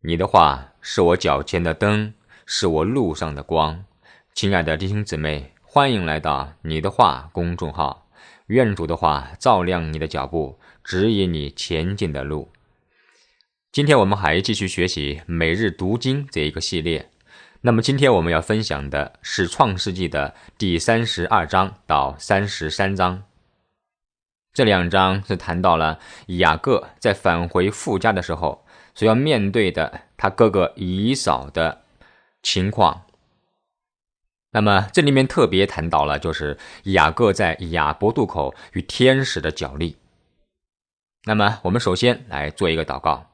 你的话是我脚前的灯，是我路上的光。亲爱的弟兄姊妹，欢迎来到你的话公众号，愿主的话照亮你的脚步，指引你前进的路。今天我们还继续学习每日读经这一个系列。那么今天我们要分享的是创世纪的第32章到33章。这两章是谈到了雅各在返回父家的时候所要面对的他哥哥以扫的情况。那么这里面特别谈到了就是雅各在雅博渡口与天使的角力。那么我们首先来做一个祷告。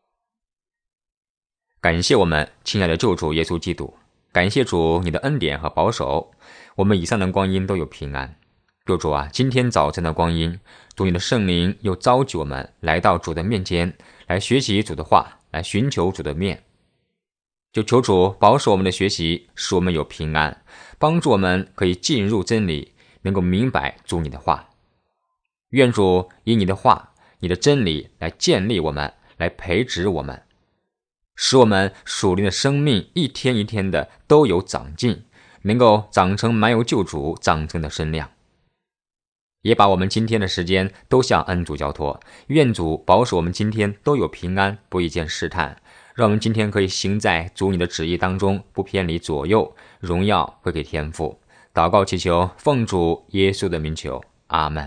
感谢我们亲爱的救主耶稣基督，感谢主你的恩典和保守，我们以上的光阴都有平安。救主啊，今天早晨的光阴，主你的圣灵又召集我们来到主的面前，来学习主的话，来寻求主的面。就求主保守我们的学习，使我们有平安，帮助我们可以进入真理，能够明白主你的话。愿主以你的话，你的真理来建立我们，来培植我们，使我们属灵的生命一天一天的都有长进，能够长成满有救主长成的身量。也把我们今天的时间都向恩主交托，愿主保守我们今天都有平安，不遇见试探，让我们今天可以行在主你的旨意当中，不偏离左右，荣耀归给天父。祷告祈求奉主耶稣的名求，阿们。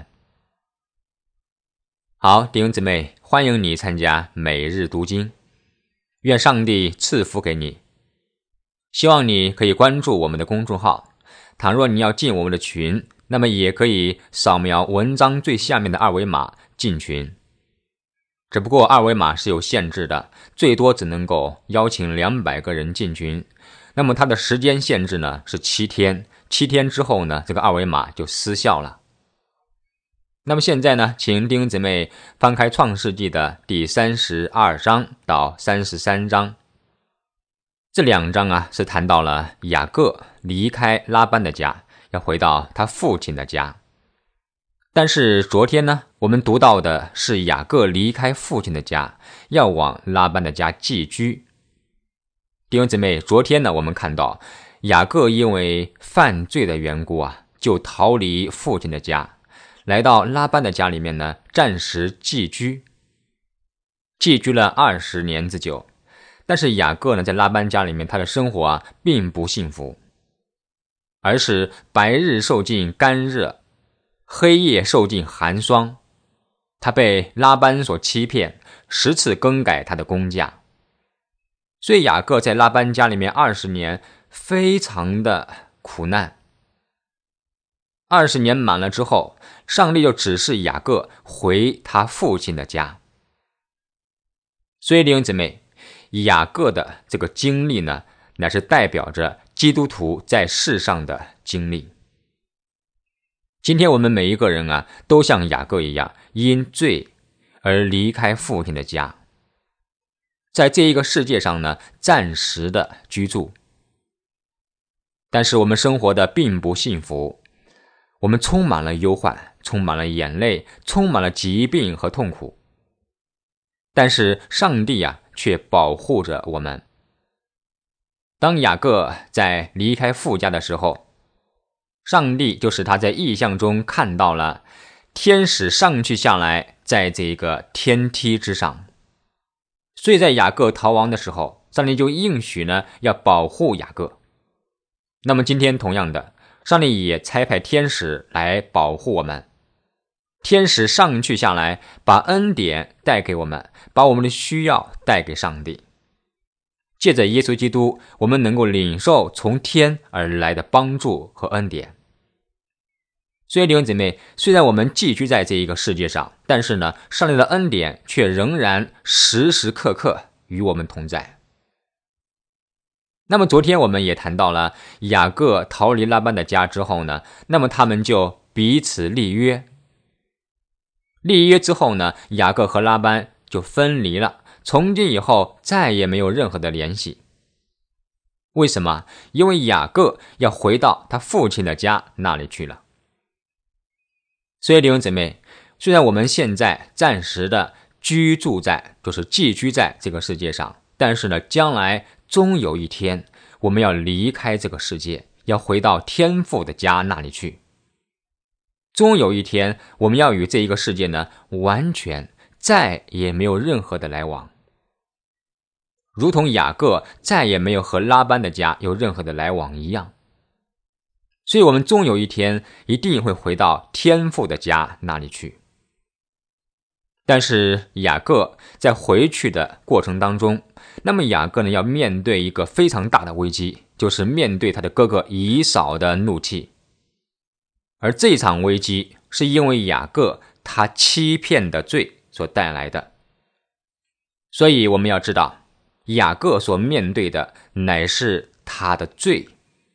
好，弟兄姊妹，欢迎你参加每日读经，愿上帝赐福给你。希望你可以关注我们的公众号，倘若你要进我们的群，那么也可以扫描文章最下面的二维码进群。只不过二维码是有限制的，最多只能够邀请200个人进群。那么它的时间限制呢是7天，7天之后呢，这个二维码就失效了。那么现在呢，请弟兄姊妹翻开创世纪的第32章到33章。这两章啊是谈到了雅各离开拉班的家，要回到他父亲的家。但是昨天呢，我们读到的是雅各离开父亲的家，要往拉班的家寄居。弟兄姊妹，昨天呢，我们看到雅各因为犯罪的缘故啊，就逃离父亲的家，来到拉班的家里面呢，暂时寄居了20年之久。但是雅各呢，在拉班家里面，他的生活啊，并不幸福，而是白日受尽干热，黑夜受尽寒霜。他被拉班所欺骗，10次更改他的工价。所以雅各在拉班家里面20年非常的苦难。20年满了之后，上帝就指示雅各回他父亲的家。所以弟兄姊妹，雅各的这个经历呢，乃是代表着基督徒在世上的经历。今天我们每一个人啊，都像雅各一样，因罪而离开父亲的家，在这一个世界上呢，暂时的居住。但是我们生活的并不幸福，我们充满了忧患，充满了眼泪，充满了疾病和痛苦。但是上帝啊，却保护着我们。当雅各在离开父家的时候，上帝就使他在异象中看到了天使上去下来，在这个天梯之上。所以在雅各逃亡的时候，上帝就应许呢，要保护雅各。那么今天同样的，上帝也差派天使来保护我们。天使上去下来，把恩典带给我们，把我们的需要带给上帝。借着耶稣基督，我们能够领受从天而来的帮助和恩典。所以弟兄姊妹，虽然我们寄居在这一个世界上，但是呢，上帝的恩典却仍然时时刻刻与我们同在。那么昨天我们也谈到了雅各逃离拉班的家之后呢，那么他们就彼此立约。立约之后呢，雅各和拉班就分离了，从今以后再也没有任何的联系。为什么？因为雅各要回到他父亲的家那里去了。所以弟兄姊妹，虽然我们现在暂时的居住在，就是寄居在这个世界上， 但是呢，将来终有一天，我们要离开这个世界，要回到天父的家那里去。终有一天，我们要与这一个世界呢，完全再也没有任何的来往，如同雅各再也没有和拉班的家有任何的来往一样。所以我们终有一天一定会回到天父的家那里去。但是雅各在回去的过程当中，那么雅各呢，要面对一个非常大的危机，就是面对他的哥哥以扫的怒气。而这场危机是因为雅各他欺骗的罪所带来的。所以我们要知道，雅各所面对的乃是他的罪。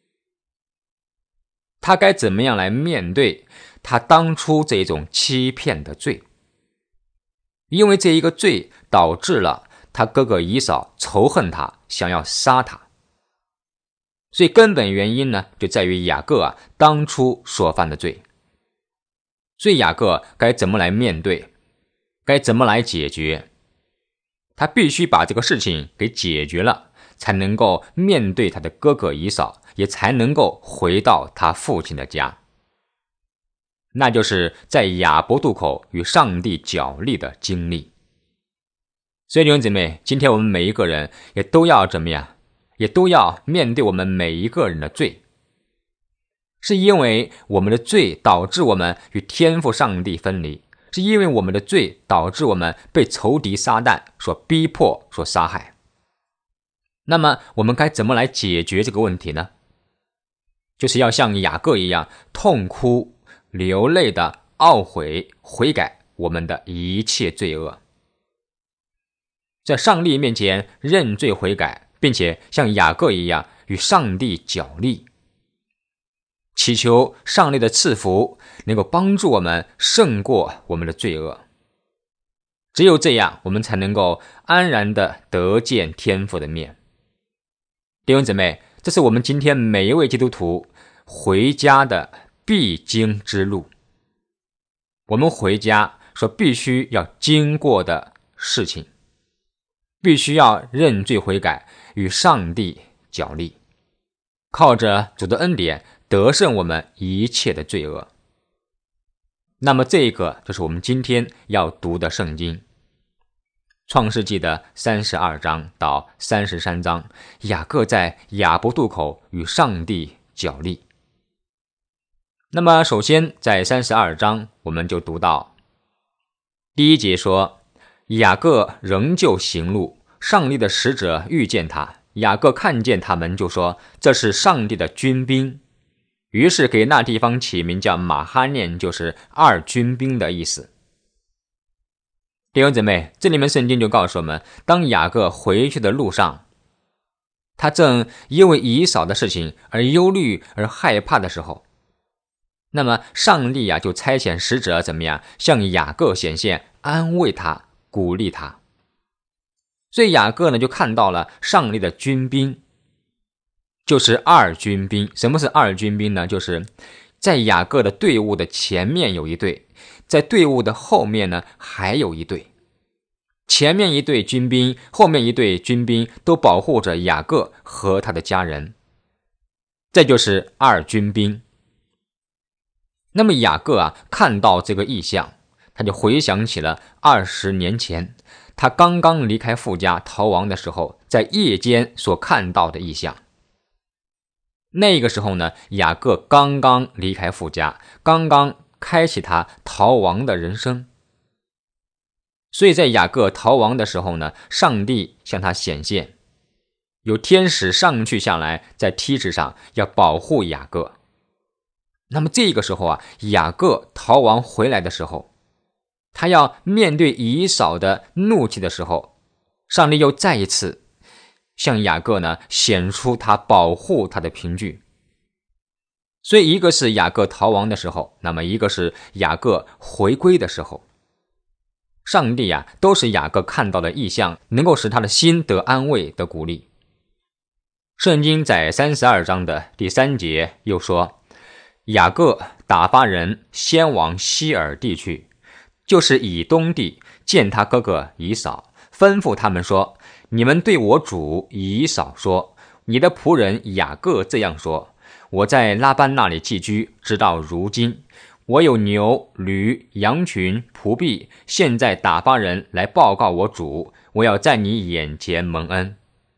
他该怎么样来面对他当初这种欺骗的罪？因为这一个罪导致了他哥哥以扫仇恨他，想要杀他。所以根本原因呢，就在于雅各当初所犯的罪。所以雅各该怎么来面对，该怎么来解决？他必须把这个事情给解决了，才能够面对他的哥哥以扫，也才能够回到他父亲的家。那就是在雅博渡口与上帝角力的经历。所以弟兄姊妹，今天我们每一个人也都要怎么样？也都要面对我们每一个人的罪。是因为我们的罪导致我们与天父上帝分离，是因为我们的罪导致我们被仇敌撒旦所逼迫、所杀害。那么我们该怎么来解决这个问题呢？就是要像雅各一样痛哭流泪的懊悔悔改我们的一切罪恶，在上帝面前认罪悔改，并且像雅各一样与上帝角力，祈求上帝的赐福能够帮助我们胜过我们的罪恶。只有这样，我们才能够安然的得见天父的面。弟兄姊妹，这是我们今天每一位基督徒回家的必经之路，我们回家所必须要经过的事情，必须要认罪悔改，与上帝角力，靠着主的恩典得胜我们一切的罪恶。那么这个就是我们今天要读的圣经，创世纪的32章到33章，雅各在雅博渡口与上帝角力。那么首先在32章我们就读到第1节说，雅各仍旧行路，上帝的使者遇见他，雅各看见他们就说，这是上帝的军兵，于是给那地方起名叫马哈念，就是二军兵的意思。弟兄姊妹，这里面圣经就告诉我们，当雅各回去的路上，他正因为以扫的事情而忧虑而害怕的时候，那么上帝就差遣使者怎么样向雅各显现，安慰他，鼓励他。所以雅各呢就看到了上帝的军兵，就是二军兵。什么是二军兵呢？就是在雅各的队伍的前面有一队，在队伍的后面呢还有一队，前面一队军兵，后面一队军兵都保护着雅各和他的家人，这就是二军兵。那么雅各看到这个异象，他就回想起了20年前他刚刚离开父家逃亡的时候，在夜间所看到的异象。那个时候呢，雅各刚刚离开父家，刚刚开启他逃亡的人生。所以在雅各逃亡的时候呢，上帝向他显现，有天使上去下来，在梯子上要保护雅各。那么这个时候雅各逃亡回来的时候，他要面对以扫的怒气的时候，上帝又再一次向雅各呢显出他保护他的凭据。所以一个是雅各逃亡的时候，那么一个是雅各回归的时候，上帝都是雅各看到的异象，能够使他的心得安慰得鼓励。圣经在32章的第3节又说，雅各打发人先往西珥地去，就是以东地，见他哥哥以扫，吩咐他们说， 你们对我主以扫说，你的仆人雅各这样说，我在拉班那里寄居，直到如今。我有牛、驴、羊群、仆婢，现在打发人来报告我主，我要在你眼前蒙恩。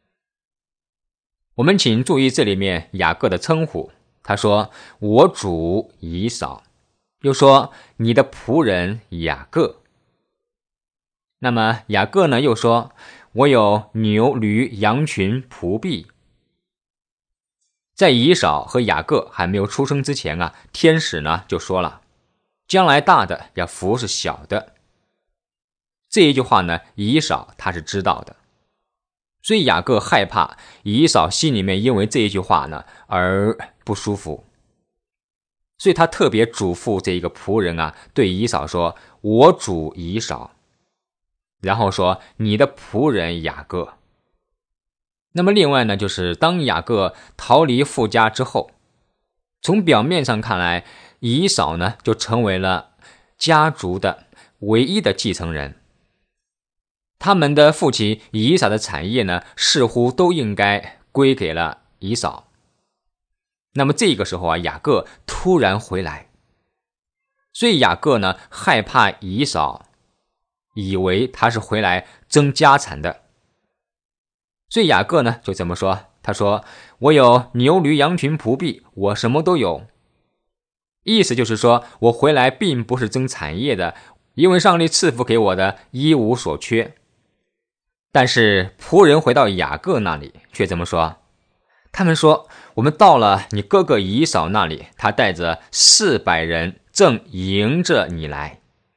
我们请注意这里面雅各的称呼，他说我主以扫，又说你的仆人雅各。那么雅各呢又说我有牛、驴、羊群、仆婢。在以扫和雅各还没有出生之前啊，天使呢就说了，将来大的要服侍小的。这一句话呢，以扫他是知道的，所以雅各害怕以扫心里面因为这一句话呢而不舒服，所以他特别嘱咐这一个仆人啊，对以扫说我主以扫，然后说你的仆人雅各。那么另外呢，就是当雅各逃离父家之后，从表面上看来，以扫呢就成为了家族的唯一的继承人。他们的父亲以扫的产业呢，似乎都应该归给了以扫。那么这个时候啊，雅各突然回来，所以雅各呢害怕以扫，以为他是回来争家产的。所以雅各呢就这么说，他说我有牛驴羊群仆婢，我什么都有。意思就是说我回来并不是争产业的，因为上帝赐福给我的一无所缺。但是仆人回到雅各那里却这么说，他们说我们到了你哥哥以扫那里，他带着400人正迎着你来。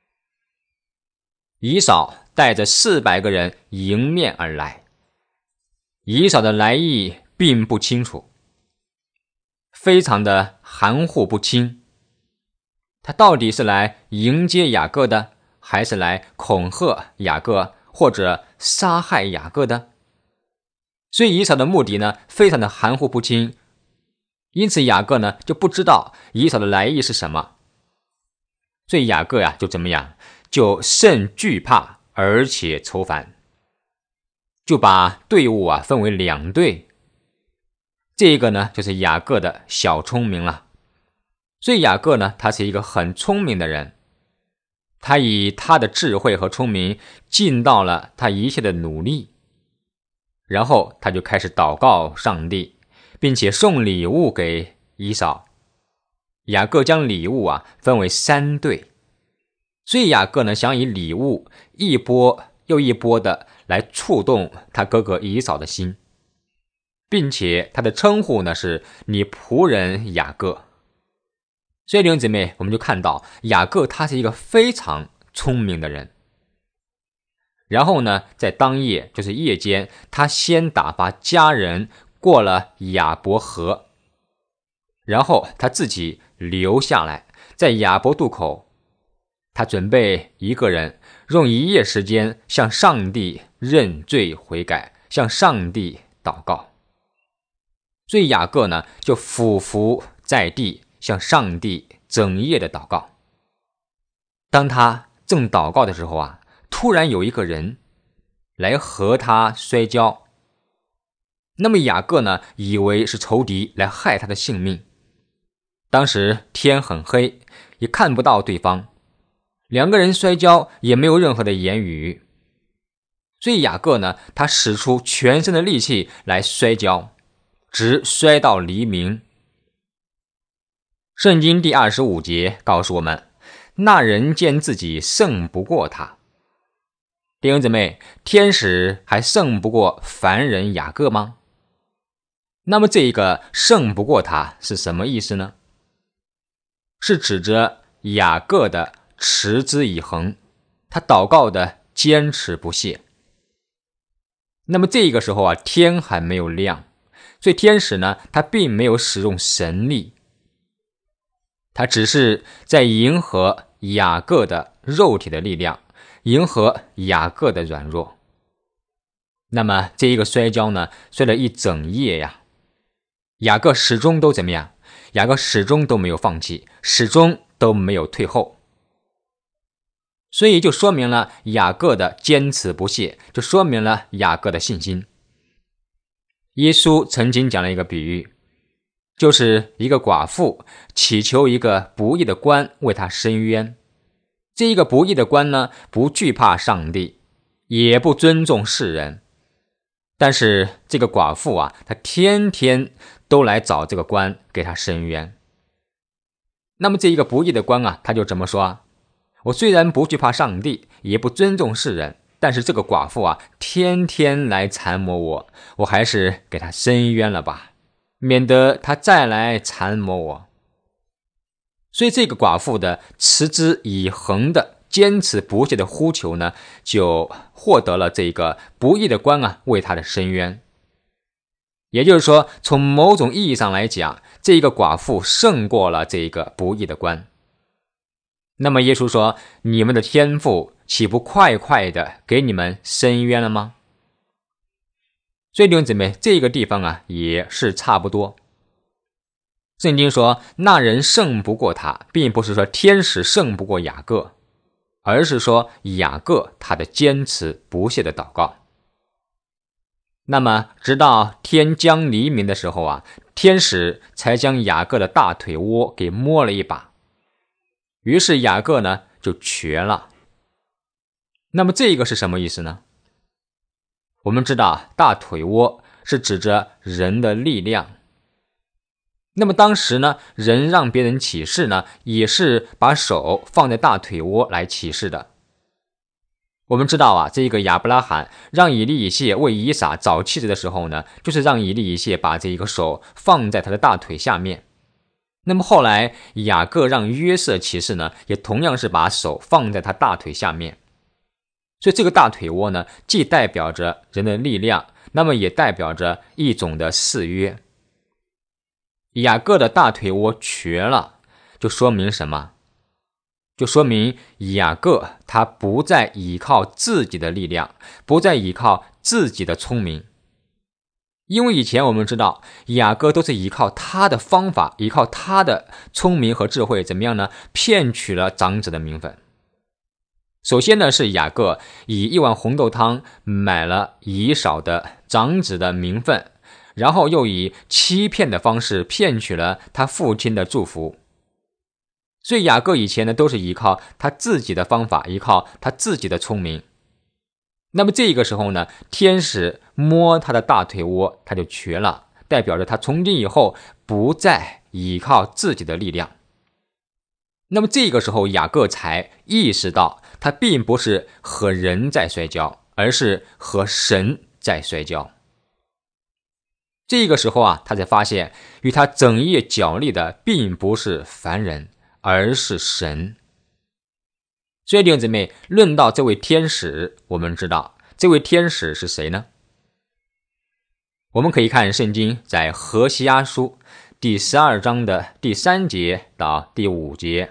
以扫带着400个人迎面而来，以扫的来意并不清楚，非常的含糊不清。他到底是来迎接雅各的，还是来恐吓雅各，或者杀害雅各的？所以以扫的目的呢，非常的含糊不清。因此雅各呢就不知道以扫的来意是什么。所以雅各呀就怎么样，就甚惧怕，而且愁烦。就把队伍啊分为2队，这个呢就是雅各的小聪明了。所以雅各呢他是一个很聪明的人，他以他的智慧和聪明尽到了他一切的努力，然后他就开始祷告上帝，并且送礼物给以扫。雅各将礼物啊分为3队，所以雅各呢想以礼物一波又一波的来触动他哥哥以扫的心，并且他的称呼呢是你仆人雅各。所以弟兄姊妹，我们就看到雅各他是一个非常聪明的人。然后呢在当夜，就是夜间，他先打发家人过了雅博河，然后他自己留下来，在雅博渡口，他准备一个人用1夜时间向上帝认罪悔改，向上帝祷告。所以雅各呢就俯伏在地，向上帝整夜的祷告。当他正祷告的时候啊，突然有一个人来和他摔跤。那么雅各呢以为是仇敌来害他的性命。当时天很黑，也看不到对方，2个人摔跤也没有任何的言语。所以雅各呢他使出全身的力气来摔跤，直摔到黎明。圣经第25节告诉我们，那人见自己胜不过他。弟兄姊妹，天使还胜不过凡人雅各吗？那么这一个胜不过他是什么意思呢？是指着雅各的持之以恒，他祷告的坚持不懈。那么这个时候啊，天还没有亮，所以天使呢他并没有使用神力，他只是在迎合雅各的肉体的力量，迎合雅各的软弱。那么这一个摔跤呢，摔了一整夜呀，雅各始终都怎么样？雅各始终都没有放弃，始终都没有退后。 所以就说明了雅各的坚持不懈，就说明了雅各的信心。耶稣曾经讲了一个比喻，就是一个寡妇祈求一个不义的官为她伸冤。这一个不义的官呢，不惧怕上帝，也不尊重世人，但是这个寡妇啊，她天天都来找这个官给她伸冤。那么这一个不义的官啊，他就这么说啊，我虽然不惧怕上帝，也不尊重世人，但是这个寡妇啊，天天来缠磨我，我还是给她伸冤了吧，免得她再来缠磨我。所以这个寡妇的持之以恒的坚持不懈的呼求呢，就获得了这个不义的官啊为她的伸冤。也就是说，从某种意义上来讲，这个寡妇胜过了这个不义的官。那么耶稣说，你们的天父岂不快快的给你们伸冤了吗？所以弟兄姊妹，这个地方啊也是差不多。圣经说那人胜不过他，并不是说天使胜不过雅各，而是说雅各他的坚持不懈的祷告。那么直到天将黎明的时候啊，天使才将雅各的大腿窝给摸了一把，于是雅各呢就瘸了。那么这个是什么意思呢？我们知道大腿窝是指着人的力量。那么当时呢，人让别人起誓呢，也是把手放在大腿窝来起誓的。我们知道啊，这个亚伯拉罕让以利以谢为以撒找妻子的时候呢，就是让以利以谢把这个手放在他的大腿下面。那么后来雅各让约瑟起誓呢，也同样是把手放在他大腿下面。所以这个大腿窝呢，既代表着人的力量，那么也代表着一种的誓约。雅各的大腿窝瘸了，就说明什么？就说明雅各他不再依靠自己的力量，不再依靠自己的聪明。因为以前我们知道雅各都是依靠他的方法，依靠他的聪明和智慧，怎么样呢？骗取了长子的名分。首先呢，是雅各以1碗红豆汤买了以扫的长子的名分，然后又以欺骗的方式骗取了他父亲的祝福。所以雅各以前呢，都是依靠他自己的方法，依靠他自己的聪明。那么这个时候呢，天使摸他的大腿窝，他就瘸了，代表着他从今以后不再依靠自己的力量。那么这个时候雅各才意识到，他并不是和人在摔跤，而是和神在摔跤。这个时候啊，他才发现与他整夜角力的并不是凡人，而是神。所以弟兄姊妹，论到这位天使，我们知道这位天使是谁呢？我们可以看圣经在何西阿书第12章的第3节到第5节。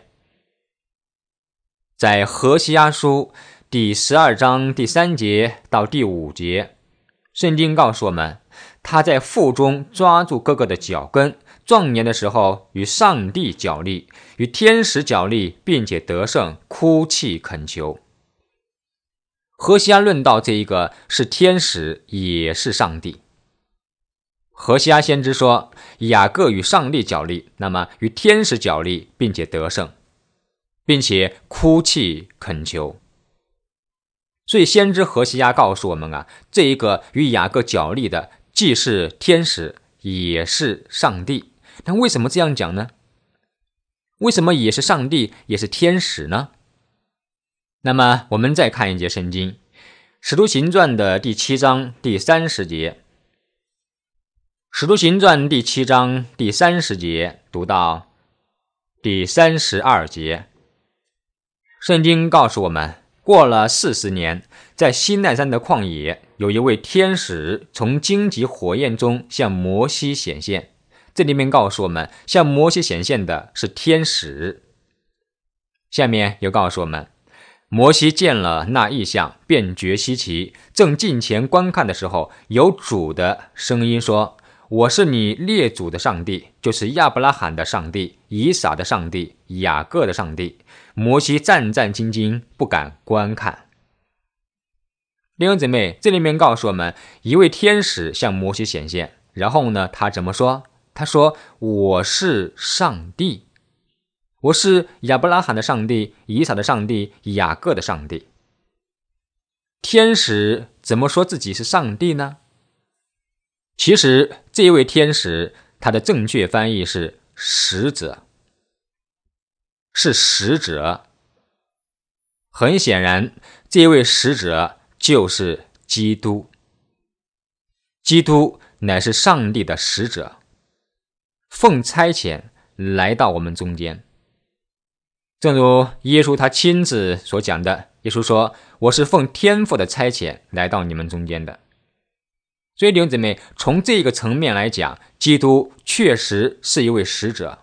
在何西阿书第12章第3节到第5节，圣经告诉我们，他在腹中抓住哥哥的脚跟，壮年的时候与上帝角力，与天使角力，并且得胜，哭泣恳求。何西阿论到这一个是天使，也是上帝。何西阿先知说，雅各与上帝角力，那么与天使角力，并且得胜，并且哭泣恳求。所以先知何西阿告诉我们啊，这一个与雅各角力的既是天使，也是上帝。那为什么这样讲呢？为什么也是上帝，也是天使呢？那么我们再看一节圣经，使徒行传的第7章第30节。使徒行传第7章第30节读到第32节，圣经告诉我们，过了40年，在西奈山的旷野，有一位天使从荆棘火焰中向摩西显现。这里面告诉我们，向摩西显现的是天使。下面又告诉我们，摩西见了那异象，便觉稀奇，正近前观看的时候，有主的声音说， 我是你列祖的上帝，就是亚伯拉罕的上帝，以撒的上帝，雅各的上帝。摩西战战兢兢，不敢观看。弟兄姊妹，这里面告诉我们，一位天使向摩西显现，然后呢，他怎么说？他说，我是上帝，我是亚伯拉罕的上帝，以撒的上帝，雅各的上帝。天使怎么说自己是上帝呢？其实这一位天使，他的正确翻译是使者，是使者。很显然，这一位使者就是基督。基督乃是上帝的使者，奉差遣来到我们中间。正如耶稣他亲自所讲的，耶稣说，我是奉天父的差遣来到你们中间的。所以弟兄姊妹，从这个层面来讲，基督确实是一位使者。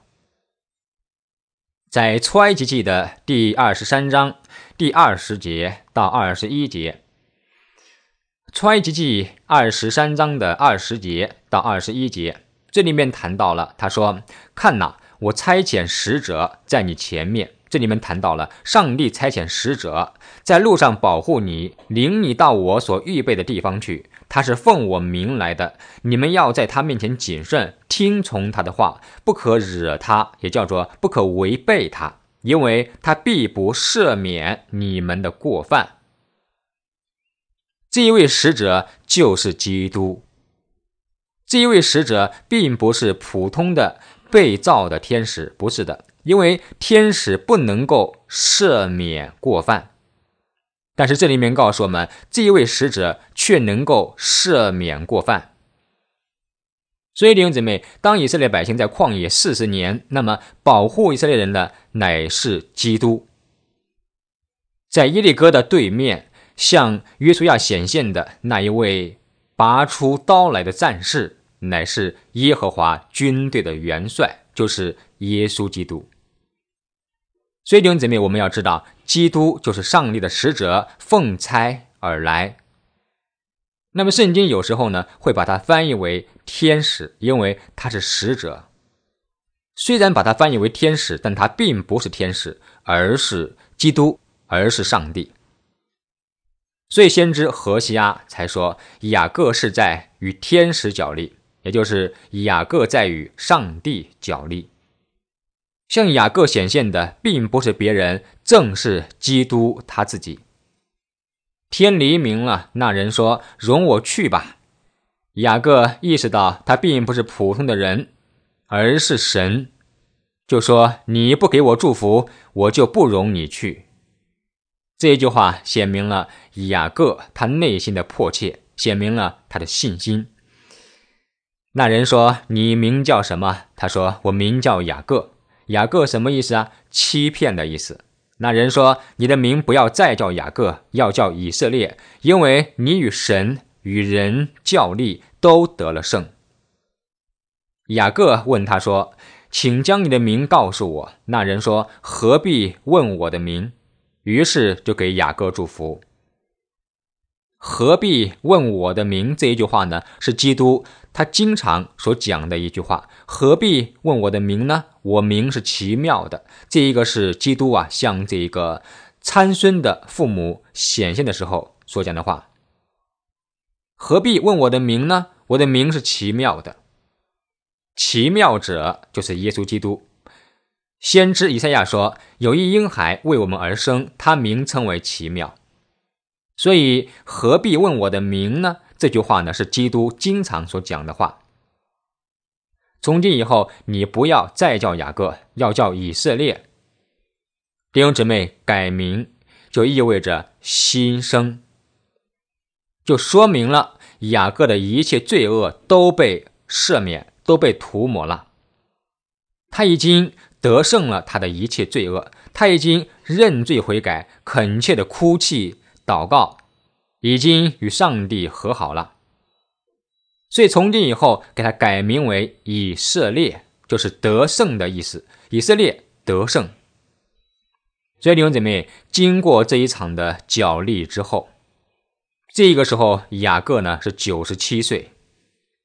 在出埃及记的第23章第20节到21节，出埃及记23章的20节到21节，这里面谈到了，他说，看哪，我差遣使者在你前面。这里面谈到了上帝差遣使者在路上保护你，领你到我所预备的地方去。他是奉我名来的，你们要在他面前谨慎，听从他的话，不可惹他，也叫做不可违背他，因为他必不赦免你们的过犯。这一位使者就是基督。这一位使者并不是普通的被造的天使，不是的，因为天使不能够赦免过犯。但是这里面告诉我们，这一位使者却能够赦免过犯。所以弟兄姊妹，当以色列百姓在旷野40年，那么保护以色列人的乃是基督。在耶利哥的对面，向约书亚显现的那一位拔出刀来的战士，乃是耶和华军队的元帅，就是耶稣基督。所以弟兄姊妹，我们要知道，基督就是上帝的使者，奉差而来。那么圣经有时候呢，会把它翻译为天使，因为他是使者。虽然把它翻译为天使，但他并不是天使，而是基督，而是上帝。所以先知何西阿才说，雅各是在与天使角力，也就是雅各在与上帝角力。向雅各显现的并不是别人，正是基督他自己。天黎明了，那人说，容我去吧。雅各意识到他并不是普通的人，而是神，就说，你不给我祝福，我就不容你去。这一句话显明了雅各他内心的迫切，显明了他的信心。那人说，你名叫什么？他说，我名叫雅各。雅各什么意思啊？欺骗的意思。那人说，你的名不要再叫雅各，要叫以色列，因为你与神与人较力，都得了胜。雅各问他说，请将你的名告诉我。那人说，何必问我的名？于是就给雅各祝福。何必问我的名，这一句话呢，是基督他经常所讲的一句话。何必问我的名呢？我名是奇妙的。这一个是基督向这个参孙的父母显现的时候所讲的话。何必问我的名呢？我的名是奇妙的。奇妙者就是耶稣基督。先知以赛亚说，有一婴孩为我们而生，他名称为奇妙。所以何必问我的名呢？这句话呢，是基督经常所讲的话。从今以后，你不要再叫雅各，要叫以色列。弟兄姊妹，改名就意味着新生，就说明了雅各的一切罪恶都被赦免，都被涂抹了。他已经得胜了他的一切罪恶，他已经认罪悔改，恳切的哭泣祷告，已经与上帝和好了。所以从今以后给他改名为以色列，就是得胜的意思，以色列得胜。所以弟兄姐妹，经过这一场的角力之后，这个时候雅各呢是97岁。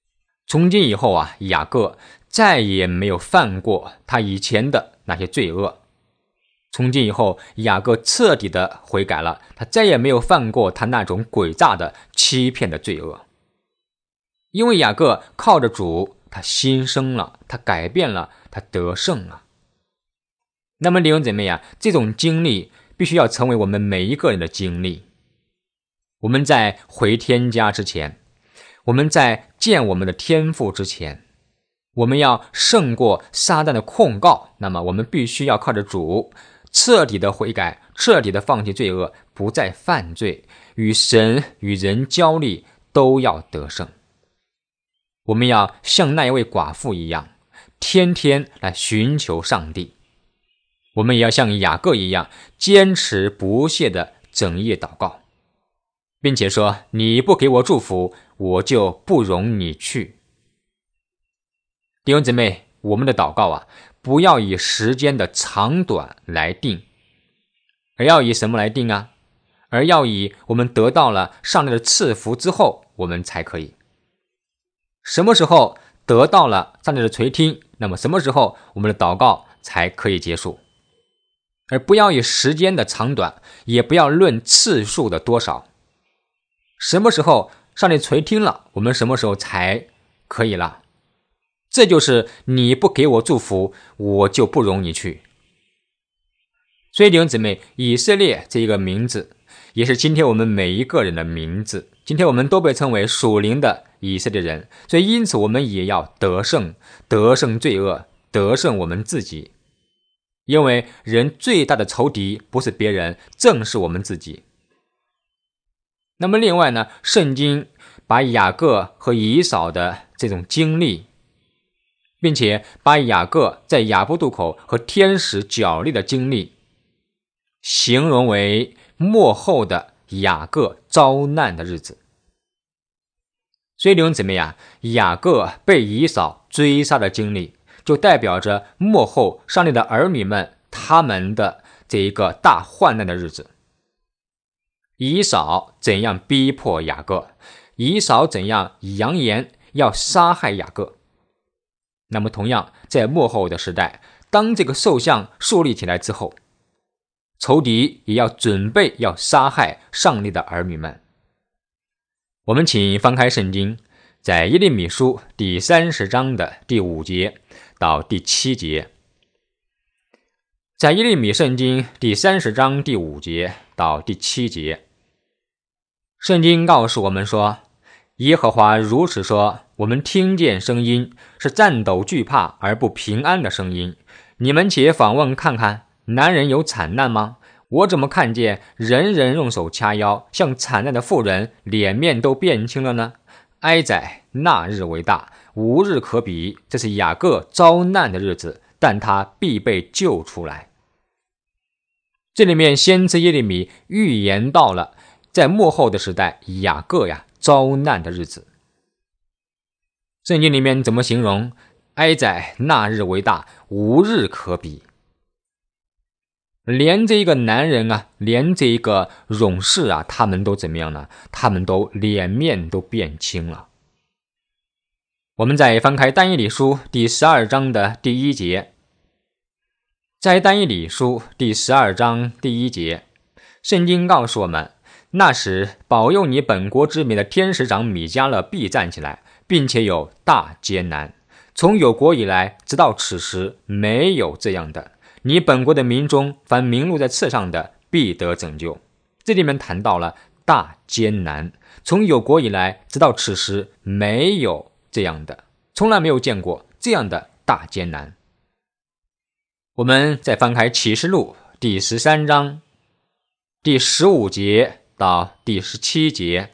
从今以后啊，雅各再也没有犯过他以前的那些罪恶。从今以后，雅各彻底的悔改了，他再也没有犯过他那种诡诈的欺骗的罪恶。因为雅各靠着主，他新生了，他改变了，他得胜了。那么弟兄姐妹啊，这种经历必须要成为我们每一个人的经历。我们在回天家之前，我们在见我们的天父之前，我们要胜过撒旦的控告，那么我们必须要靠着主彻底的悔改，彻底的放弃罪恶，不再犯罪，与神与人交力，都要得胜。我们要像那一位寡妇一样，天天来寻求上帝。我们也要像雅各一样，坚持不懈的整夜祷告，并且说，你不给我祝福，我就不容你去。弟兄姊妹，我们的祷告啊，不要以时间的长短来定，而要以什么来定啊？而要以我们得到了上帝的赐福之后，我们才可以。什么时候得到了上帝的垂听，那么什么时候我们的祷告才可以结束。而不要以时间的长短，也不要论次数的多少。什么时候上帝垂听了，我们什么时候才可以了。这就是你不给我祝福，我就不容你去。所以弟兄姊妹，以色列这一个名字也是今天我们每一个人的名字。今天我们都被称为属灵的以色列人，所以因此我们也要得胜，得胜罪恶，得胜我们自己。因为人最大的仇敌不是别人，正是我们自己。那么另外呢，圣经把雅各和以扫的这种经历，并且把雅各在雅博渡口和天使角力的经历形容为末后的雅各遭难的日子。所以弟兄姊妹啊，雅各被以扫追杀的经历就代表着末后上帝的儿女们他们的这一个大患难的日子。以扫怎样逼迫雅各，以扫怎样扬言要杀害雅各。那么同样在末后的时代，当这个兽像树立起来之后，仇敌也要准备要杀害上帝的儿女们。我们请翻开圣经，在耶利米书第30章的第5节到第7节。在耶利米圣经第30章第5节到第7节，圣经告诉我们说，耶和华如此说，我们听见声音，是战斗惧怕而不平安的声音。你们且访问看看，男人有惨难吗？我怎么看见人人用手掐腰，像惨难的妇人，脸面都变青了呢？哀哉，那日为大，无日可比。这是雅各遭难的日子，但他必被救出来。这里面先知耶利米预言到了在末后的时代，雅各遭难的日子。圣经里面怎么形容？哀哉，那日为大，无日可比。连这一个男人连这一个勇士他们都怎么样呢？他们都脸面都变青了。我们再翻开但以理书第12章的第1节，在但以理书第12章第1节，圣经告诉我们，那时保佑你本国之民的天使长米迦勒必站起来，并且有大艰难，从有国以来直到此时没有这样的。你本国的民中，凡名录在册上的，必得拯救。这里面谈到了大艰难，从有国以来直到此时没有这样的，从来没有见过这样的大艰难。我们再翻开启示录第13章第15节到第17节。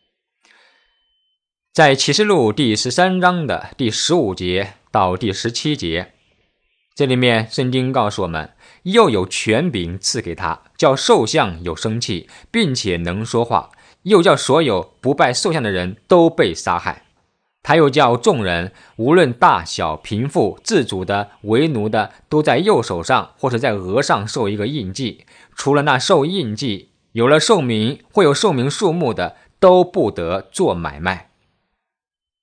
在启示录第13章的第15节到第17节，这里面圣经告诉我们，又有权柄赐给他，叫兽像有生气，并且能说话，又叫所有不拜兽像的人都被杀害。他又叫众人，无论大小贫富，自主的为奴的，都在右手上或者在额上受一个印记，除了那受印记有了寿命或有寿命数目的，都不得做买卖。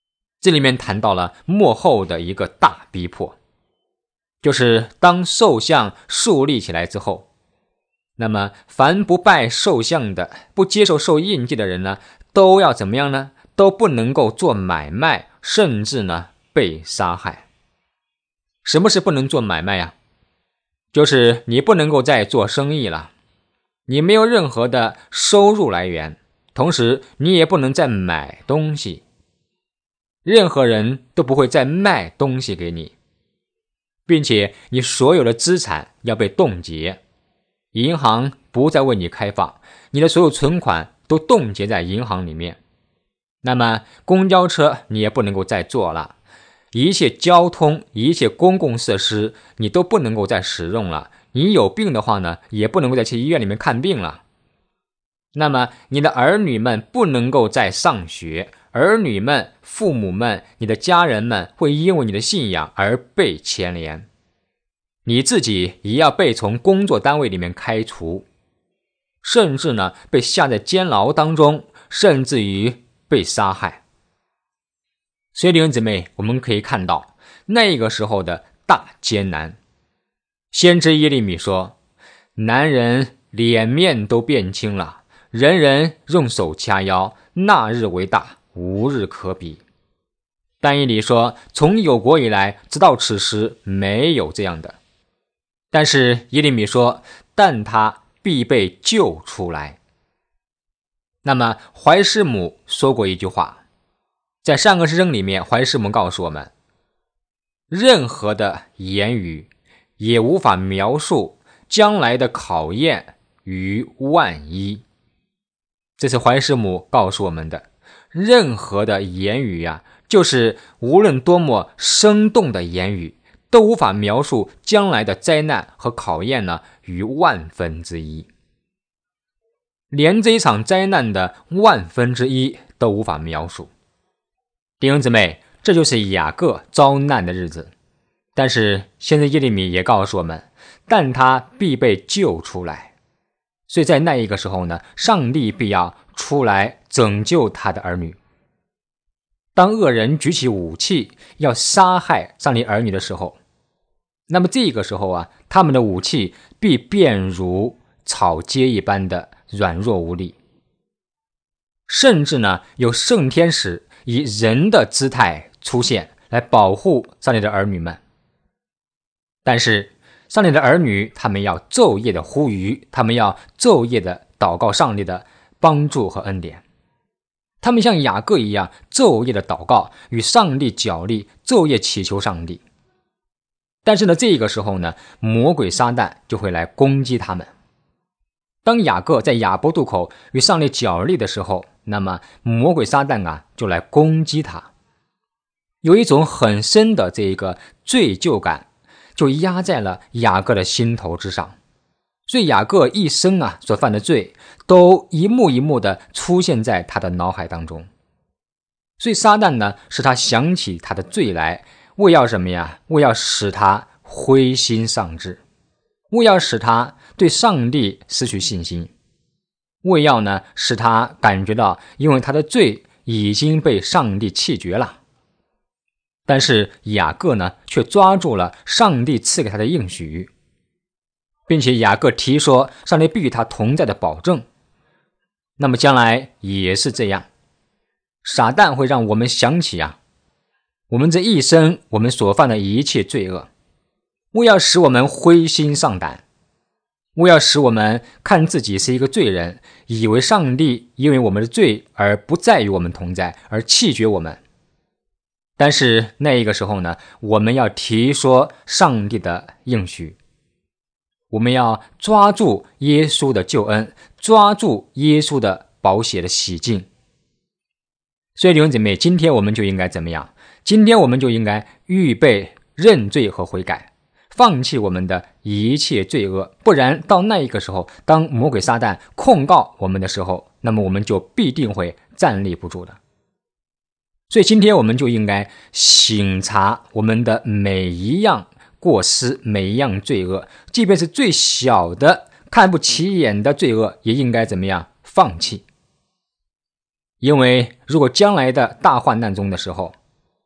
这里面谈到了末后的一个大逼迫，就是当兽像树立起来之后，那么凡不拜兽像的，不接受兽印记的人呢，都要怎么样呢？都不能够做买卖，甚至呢被杀害。什么是不能做买卖呀？就是你不能够再做生意了，你没有任何的收入来源，同时你也不能再买东西，任何人都不会再卖东西给你，并且你所有的资产要被冻结，银行不再为你开放，你的所有存款都冻结在银行里面。那么公交车你也不能够再坐了，一切交通，一切公共设施你都不能够再使用了，你有病的话呢，也不能够再去医院里面看病了。那么你的儿女们不能够再上学，儿女们、父母们、你的家人们会因为你的信仰而被牵连，你自己也要被从工作单位里面开除，甚至呢被下在监牢当中，甚至于被杀害。所以弟兄姊妹，我们可以看到那个时候的大艰难。先知耶利米说，男人脸面都变青了，人人用手掐腰，那日为大，无日可比。但以理说，从有国以来，直到此时没有这样的。但是耶利米说，但他必被救出来。那么怀师母说过一句话，在善恶之争里面，怀师母告诉我们，任何的言语也无法描述将来的考验与万一。这是怀师母告诉我们的，任何的言语啊，就是无论多么生动的言语，都无法描述将来的灾难和考验呢，与万分之一。连这一场灾难的万分之一都无法描述。弟兄姊妹，这就是雅各遭难的日子。但是现在耶利米也告诉我们，但他必被救出来。所以在那一个时候呢，上帝必要出来拯救他的儿女。当恶人举起武器要杀害上帝儿女的时候，那么这个时候啊，他们的武器必变如草秸一般的软弱无力，甚至呢，有圣天使以人的姿态出现，来保护上帝的儿女们。但是上帝的儿女，他们要昼夜的呼吁，他们要昼夜的祷告上帝的帮助和恩典。他们像雅各一样，昼夜的祷告，与上帝角力，昼夜祈求上帝。但是呢，这个时候呢，魔鬼撒旦就会来攻击他们。当雅各在雅博渡口与上帝角力的时候，那么魔鬼撒旦啊，就来攻击他。有一种很深的这个罪疚感，就压在了雅各的心头之上。所以雅各一生啊所犯的罪，都一幕一幕的出现在他的脑海当中。所以撒旦呢，使他想起他的罪来，为要什么呀？为要使他灰心丧志，为要使他对上帝失去信心，为要呢使他感觉到，因为他的罪已经被上帝弃绝了。但是雅各呢，却抓住了上帝赐给他的应许，并且雅各提说上帝必与他同在的保证。那么将来也是这样，撒旦会让我们想起啊，我们这一生我们所犯的一切罪恶，为要使我们灰心丧胆，为要使我们看自己是一个罪人，以为上帝因为我们的罪而不再与我们同在，而弃绝我们。但是那一个时候呢，我们要提说上帝的应许，我们要抓住耶稣的救恩，抓住耶稣的宝血的洗净。所以弟兄姐妹，今天我们就应该怎么样？今天我们就应该预备认罪和悔改，放弃我们的一切罪恶，不然到那一个时候，当魔鬼撒旦控告我们的时候，那么我们就必定会站立不住的。所以今天我们就应该省察我们的每一样过失，每一样罪恶，即便是最小的看不起眼的罪恶，也应该怎么样？放弃。因为如果将来的大患难中的时候，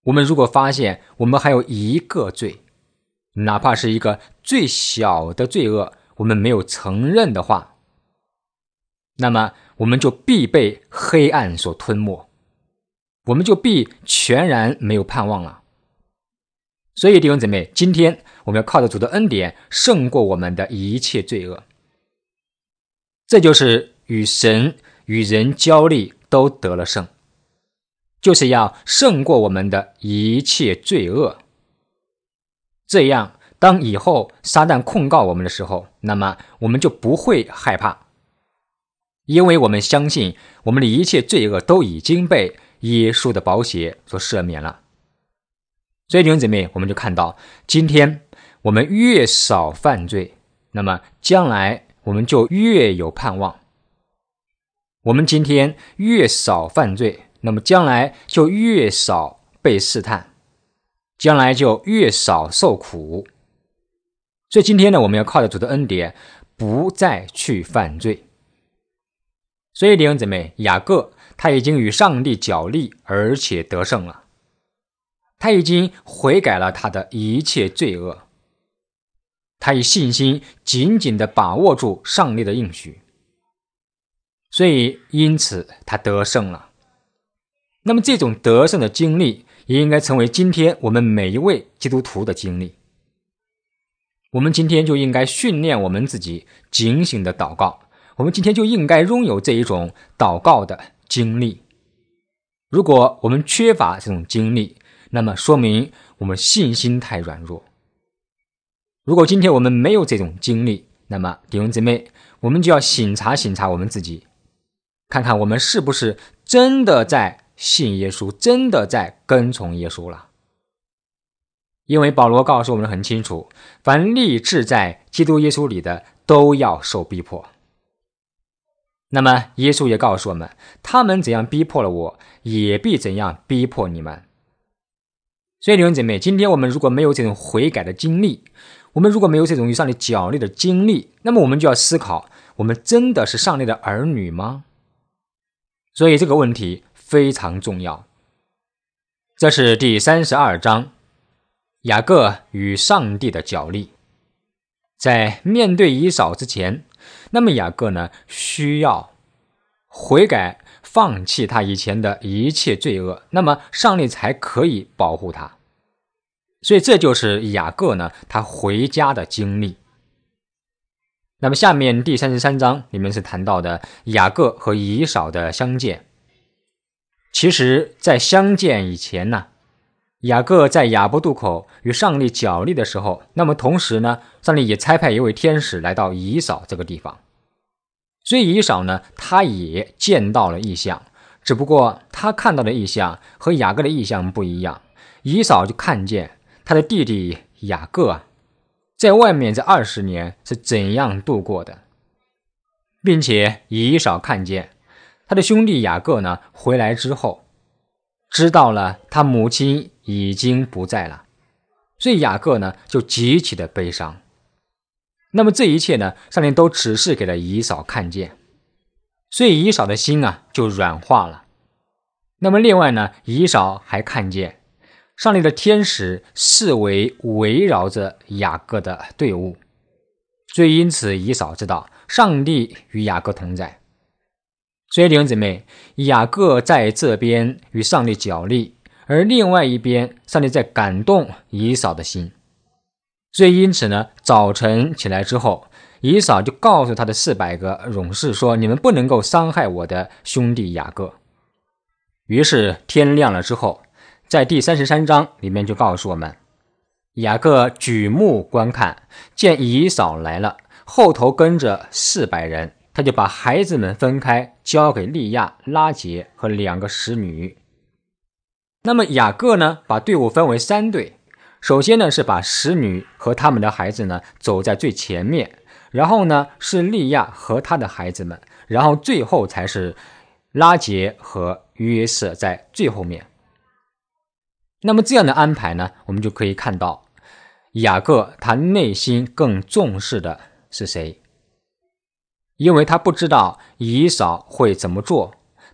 我们如果发现我们还有一个罪，哪怕是一个最小的罪恶，我们没有承认的话，那么我们就必被黑暗所吞没，我们就必全然没有盼望了。所以弟兄姊妹，今天我们要靠着主的恩典胜过我们的一切罪恶，这就是与神与人交力都得了胜，就是要胜过我们的一切罪恶。这样当以后撒旦控告我们的时候，那么我们就不会害怕，因为我们相信我们的一切罪恶都已经被耶稣的宝血所赦免了。所以弟兄姊妹，我们就看到今天我们越少犯罪，那么将来我们就越有盼望。我们今天越少犯罪，那么将来就越少被试探，将来就越少受苦。所以今天呢，我们要靠着主的恩典，不再去犯罪。所以弟兄姊妹，雅各他已经与上帝角力，而且得胜了，他已经悔改了他的一切罪恶，他以信心紧紧地把握住上帝的应许，所以因此他得胜了。那么这种得胜的经历也应该成为今天我们每一位基督徒的经历。我们今天就应该训练我们自己警醒的祷告，我们今天就应该拥有这一种祷告的经历。如果我们缺乏这种经历，那么说明我们信心太软弱。如果今天我们没有这种经历，那么弟兄姊妹，我们就要省察我们自己，看看我们是不是真的在信耶稣，真的在跟从耶稣了。因为保罗告诉我们很清楚，凡立志在基督耶稣里的都要受逼迫。那么耶稣也告诉我们，他们怎样逼迫了我，也必怎样逼迫你们。所以弟兄姐妹，今天我们如果没有这种悔改的经历，我们如果没有这种与上帝角力的经历，那么我们就要思考，我们真的是上帝的儿女吗？所以这个问题非常重要。这是第32章，雅各与上帝的角力。在面对以扫之前，那么雅各呢，需要悔改，放弃他以前的一切罪恶，那么上帝才可以保护他。所以这就是雅各呢，他回家的经历。那么下面第33章里面是谈到的雅各和以扫的相见。其实在相见以前呢，雅各在雅博渡口与上帝角力的时候，那么同时呢，上帝也差派一位天使来到以扫这个地方。所以以扫呢，他也见到了异象，只不过他看到的异象和雅各的异象不一样。以扫就看见他的弟弟雅各在外面这20年是怎样度过的，并且以扫看见他的兄弟雅各呢，回来之后知道了他母亲已经不在了，所以雅各呢就极其的悲伤。那么这一切呢，上帝都指示给了以扫看见，所以以扫的心就软化了。那么另外呢，以扫还看见上帝的天使四围围绕着雅各的队伍，所以因此以扫知道上帝与雅各同在。所以弟兄姊妹，雅各在这边与上帝角力，而另外一边上帝在感动以扫的心。所以因此呢，早晨起来之后，以扫就告诉他的400个勇士说，你们不能够伤害我的兄弟雅各。于是天亮了之后，在第33章里面就告诉我们，雅各举目观看，见以扫来了，后头跟着400人，他就把孩子们分开，交给利亚、拉结和2个使女。那么雅各呢，把队伍分为3队，首先呢是把使女和他们的孩子呢走在最前面，然后呢是利亚和他的孩子们，然后最后才是拉结和约瑟在最后面。那么这样的安排呢，我们就可以看到雅各他内心更重视的是谁？因为他不知道以扫会怎么做，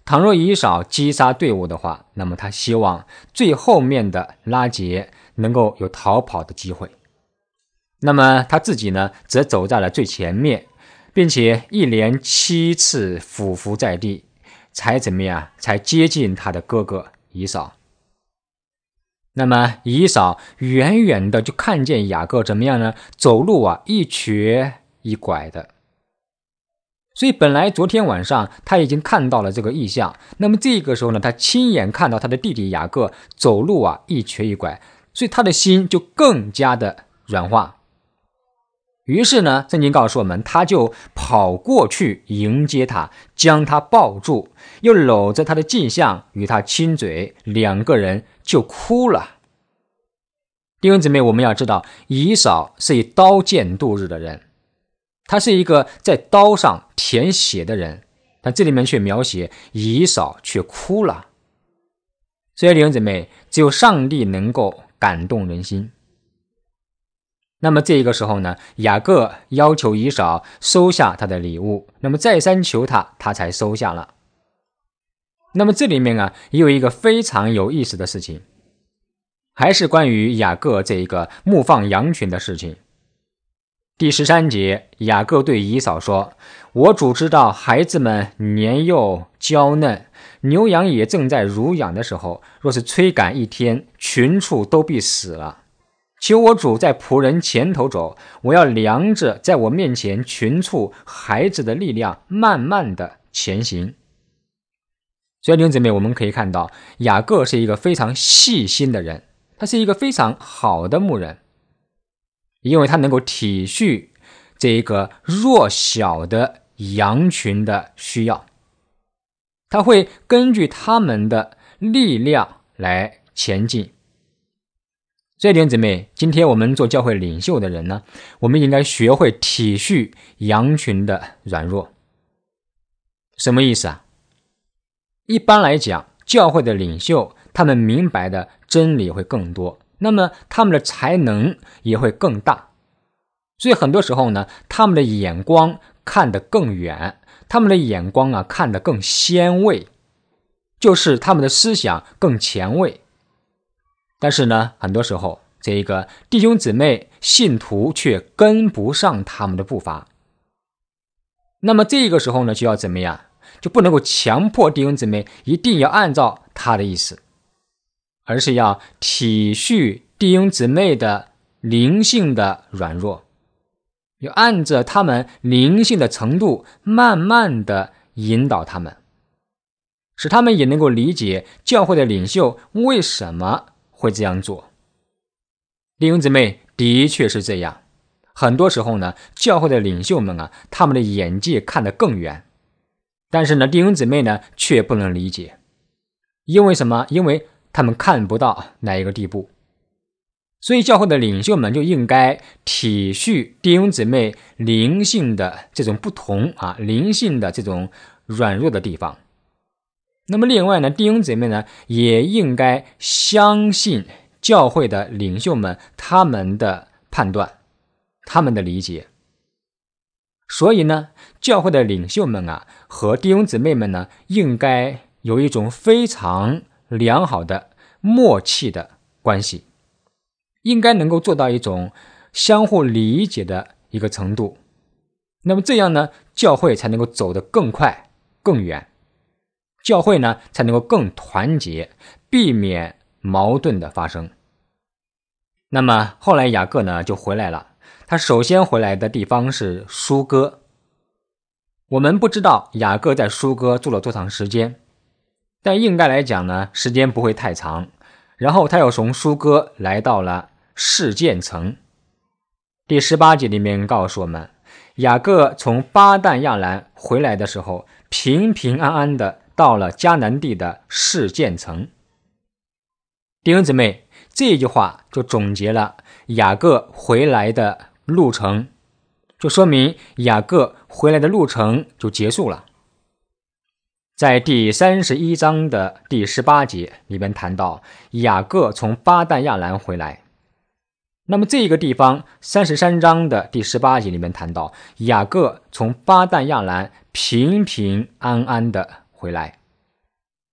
倘若以扫击杀队伍的话，那么他希望最后面的拉结能够有逃跑的机会。那么他自己呢，则走在了最前面，并且一连7次俯伏在地，才怎么样？才接近他的哥哥以扫。那么以扫远远的就看见雅各怎么样呢？走路一瘸一拐的。所以本来昨天晚上他已经看到了这个异象，那么这个时候呢，他亲眼看到他的弟弟雅各走路一瘸一拐，所以他的心就更加的软化。于是呢，圣经告诉我们，他就跑过去迎接他，将他抱住，又搂着他的镜像与他亲嘴，2个人就哭了。弟兄姊妹，我们要知道，以扫是以刀剑度日的人，他是一个在刀上舔血的人，但这里面却描写以扫却哭了。所以弟兄姊妹，只有上帝能够感动人心。那么这个时候呢，雅各要求以扫收下他的礼物，那么再三求他，他才收下了。那么这里面也有一个非常有意思的事情，还是关于雅各这一个牧放羊群的事情。第13节，雅各对以扫说：我主知道孩子们年幼娇嫩，牛羊也正在乳养的时候，若是催赶一天，群畜都必死了。求我主在仆人前头走，我要量着在我面前群畜孩子的力量，慢慢的前行。所以弟兄姊妹，我们可以看到雅各是一个非常细心的人，他是一个非常好的牧人，因为他能够体恤这一个弱小的羊群的需要，他会根据他们的力量来前进。所以弟兄姊妹，今天我们做教会领袖的人呢，我们应该学会体恤羊群的软弱。什么意思啊？一般来讲，教会的领袖他们明白的真理会更多，那么他们的才能也会更大。所以很多时候呢，他们的眼光看得更远，他们的眼光看得更先卫，就是他们的思想更前卫。但是呢，很多时候这个弟兄姊妹信徒却跟不上他们的步伐。那么这个时候呢，就要怎么样？就不能够强迫弟兄姊妹一定要按照他的意思，而是要体恤弟兄姊妹的灵性的软弱，要按着他们灵性的程度慢慢的引导他们，使他们也能够理解教会的领袖为什么会这样做。弟兄姊妹，的确是这样，很多时候呢，教会的领袖们他们的眼界看得更远，但是呢，弟兄姊妹呢却不能理解。因为什么？因为他们看不到哪一个地步。所以教会的领袖们就应该体恤弟兄姊妹灵性的这种不同灵性的这种软弱的地方。那么另外呢，弟兄姊妹呢也应该相信教会的领袖们他们的判断，他们的理解。所以呢，教会的领袖们和弟兄姊妹们呢应该有一种非常良好的默契的关系，应该能够做到一种相互理解的一个程度。那么这样呢，教会才能够走得更快更远，教会呢才能够更团结，避免矛盾的发生。那么后来雅各呢就回来了，他首先回来的地方是舒哥。我们不知道雅各在舒哥住了多长时间，但应该来讲呢，时间不会太长。然后他又从舒哥来到了示剑城。第18节里面告诉我们，雅各从巴旦亚兰回来的时候，平平安安的到了迦南地的示剑城。弟兄姊妹，这句话就总结了雅各回来的路程，就说明雅各回来的路程就结束了。在第31章的第18节里面谈到雅各从巴旦亚兰回来。那么这个地方33章的第18节里面谈到雅各从巴旦亚兰平平安安的回来。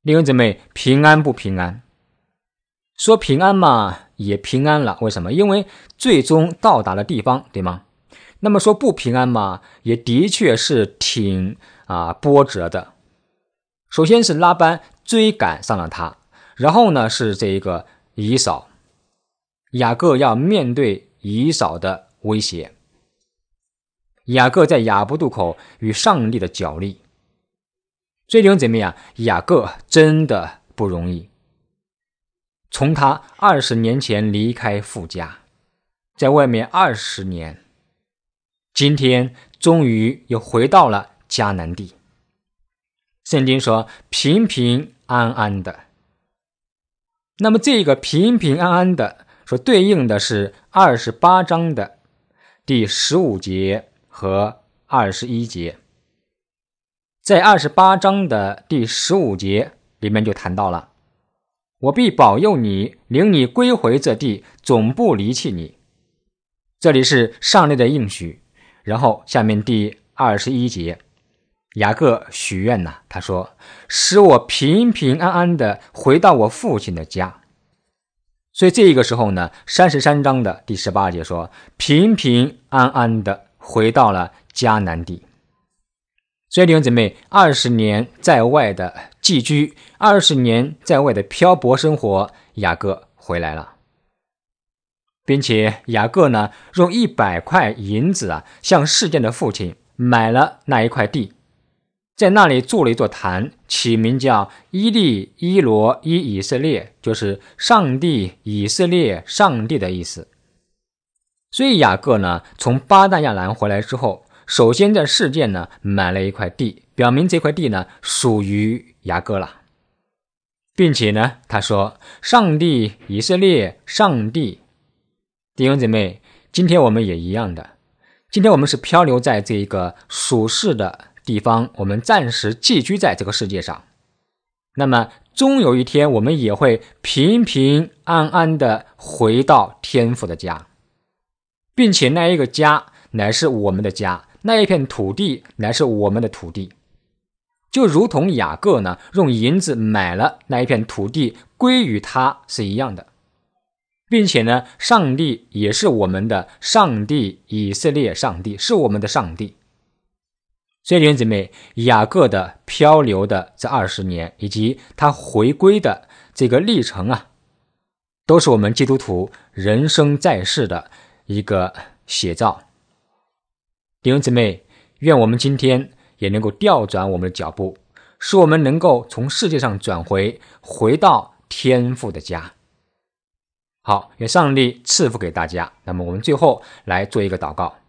弟兄姊妹，平安不平安？说平安嘛，也平安了。为什么？因为最终到达了地方，对吗？那么说不平安嘛，也的确是挺波折的。首先是拉班追赶上了他，然后呢是这个以扫，雅各要面对以扫的威胁。雅各在雅博渡口与上帝的角力。所以弟兄姐妹雅各真的不容易。从他20年前离开父家，在外面20年，今天终于又回到了迦南地。圣经说平平安安的。那么这个平平安安的所对应的是28章的第15节和21节。在28章的第15节里面就谈到了，我必保佑你，领你归回这地，总不离弃你。这里是上帝的应许。然后下面第21节，雅各许愿他说，使我平平安安的回到我父亲的家。所以这个时候呢，33章的第18节说，平平安安的回到了迦南地。所以弟兄姊妹，20年在外的寄居，20年在外的漂泊生活，雅各回来了。并且雅各呢，用100块银子向示剑的父亲买了那一块地，在那里筑了一座坛，起名叫伊利伊罗伊以色列，就是上帝以色列上帝的意思。所以雅各呢，从巴旦亚兰回来之后，首先在示剑呢买了一块地，表明这块地呢属于雅各了。并且呢他说，上帝以色列上帝。弟兄姐妹，今天我们也一样的，今天我们是漂流在这个属世的地方，我们暂时寄居在这个世界上。那么终有一天我们也会平平安安的回到天父的家，并且那一个家乃是我们的家，那一片土地乃是我们的土地。就如同雅各呢，用银子买了那一片土地归于他是一样的。并且呢，上帝也是我们的上帝，以色列上帝是我们的上帝。所以弟兄姊妹，雅各的漂流的这20年，以及他回归的这个历程都是我们基督徒人生在世的一个写照。弟兄姊妹，愿我们今天也能够调转我们的脚步，使我们能够从世界上转回到天父的家。好，愿上帝赐福给大家。那么我们最后来做一个祷告。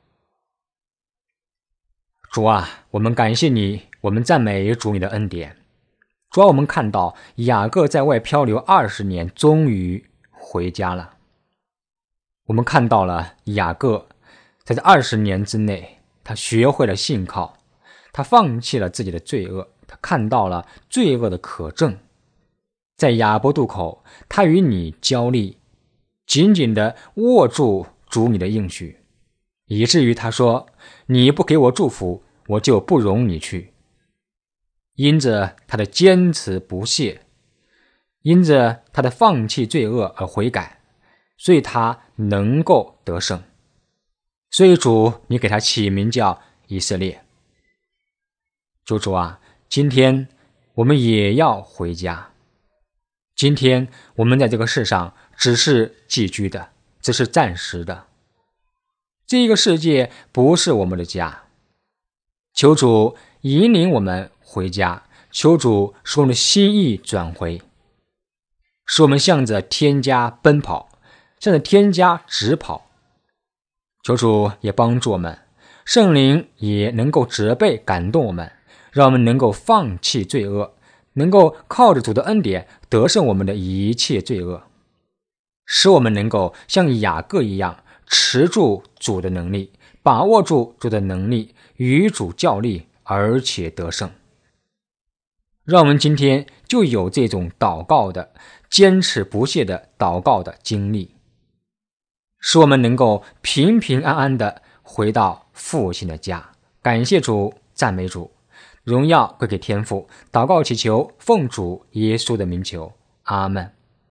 主我们感谢你，我们赞美主你的恩典。主我们看到雅各在外漂流20年，终于回家了。我们看到了雅各在这20年之内，他学会了信靠，他放弃了自己的罪恶，他看到了罪恶的可憎。在雅博渡口，他与你交力，紧紧地握住主你的应许，以至于他说，你不给我祝福，我就不容你去。因着他的坚持不懈，因着他的放弃罪恶而悔改，所以他能够得胜。所以主，你给他起名叫以色列。主今天我们也要回家。今天我们在这个世上只是寄居的，只是暂时的。这个世界不是我们的家。求主引领我们回家，求主使我们的心意转回，使我们向着天家奔跑，向着天家直跑。求主也帮助我们，圣灵也能够责备感动我们，让我们能够放弃罪恶，能够靠着主的恩典得胜我们的一切罪恶，使我们能够像雅各一样持住主的能力，把握住主的能力，与主较力，而且得胜。让我们今天就有这种祷告的坚持不懈的祷告的经历，使我们能够平平安安的回到父亲的家。感谢主，赞美主。 荣耀归给天父。祷告祈求，奉主耶稣的名求，阿们。